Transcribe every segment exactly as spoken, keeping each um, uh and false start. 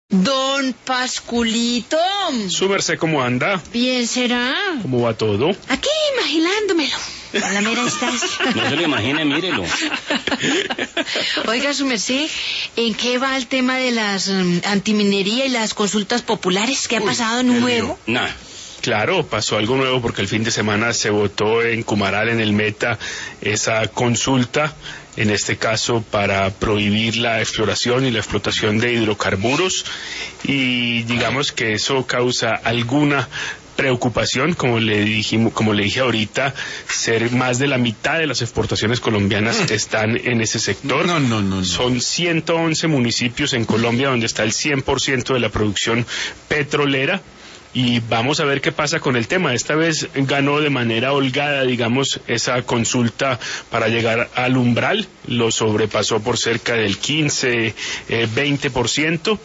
Don Pasculito. Su merced, ¿cómo anda? Bien será. ¿Cómo va todo? Aquí imaginándomelo. A la mera distancia. No se lo imagine, mírelo. Oiga, su merced, ¿en qué va el tema de las um, antiminería y las consultas populares? ¿Qué ha Uy, pasado nuevo? Nah. Claro, pasó algo nuevo porque el fin de semana se votó en Cumaral, en el Meta, esa consulta, en este caso para prohibir la exploración y la explotación de hidrocarburos, y digamos que eso causa alguna preocupación, como le dijimos, como le dije ahorita, ser más de la mitad de las exportaciones colombianas están en ese sector. No, no, no, no. Son ciento once municipios en Colombia donde está el cien por ciento de la producción petrolera. Y vamos a ver qué pasa con el tema. Esta vez ganó de manera holgada, digamos, esa consulta para llegar al umbral. Lo sobrepasó por cerca del quince, veinte por ciento.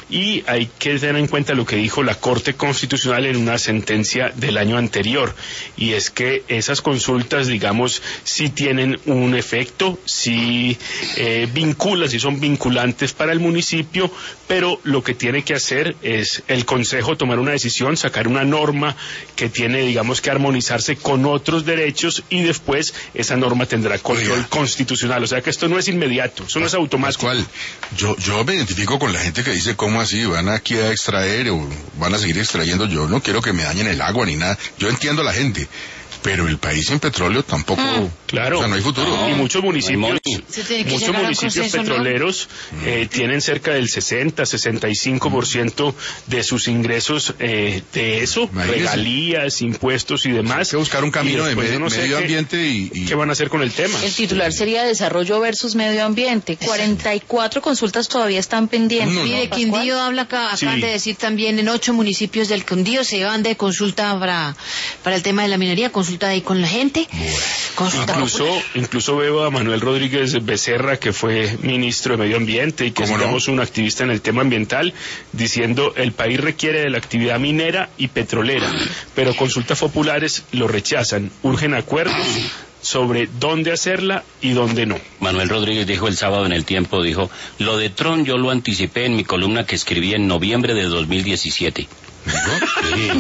Y hay que tener en cuenta lo que dijo la Corte Constitucional en una sentencia del año anterior, y es que esas consultas, digamos, sí tienen un efecto, sí eh, vinculan, sí son vinculantes para el municipio, pero lo que tiene que hacer es el Consejo tomar una decisión, sacar una norma que tiene, digamos, que armonizarse con otros derechos, y después esa norma tendrá control Oiga. constitucional. O sea que esto no es inmediato, eso no es automático. Pascual, yo, yo me identifico con la gente que dice cómo así, van aquí a extraer o van a seguir extrayendo. Yo no quiero que me dañen el agua ni nada. Yo entiendo a la gente, pero el país sin petróleo tampoco, mm, claro, o sea, no hay futuro. No, y muchos municipios, no muchos municipios consenso, petroleros ¿no? eh, tienen cerca del sesenta, sesenta y cinco por ciento de sus ingresos eh, de eso, Imagínese. regalías, impuestos y demás. Hay que buscar un camino de medio, no medio ambiente qué, y, y... ¿Qué van a hacer con el tema? El titular sería desarrollo versus medio ambiente. cuarenta y cuatro consultas todavía están pendientes. No, no. Mire, Quindío habla acá, acaban sí. de decir también en ocho municipios del Quindío se van de consulta para, para el tema de la minería, consulta ahí con la gente. Bueno. Incluso, incluso veo a Manuel Rodríguez Becerra, que fue ministro de Medio Ambiente y que es, digamos, no? un activista en el tema ambiental, diciendo el país requiere de la actividad minera y petrolera, pero consultas populares lo rechazan, urgen acuerdos sobre dónde hacerla y dónde no. Manuel Rodríguez dijo el sábado en El Tiempo, dijo, lo de Tron yo lo anticipé en mi columna que escribí en noviembre de dos mil diecisiete. ¿No? Sí.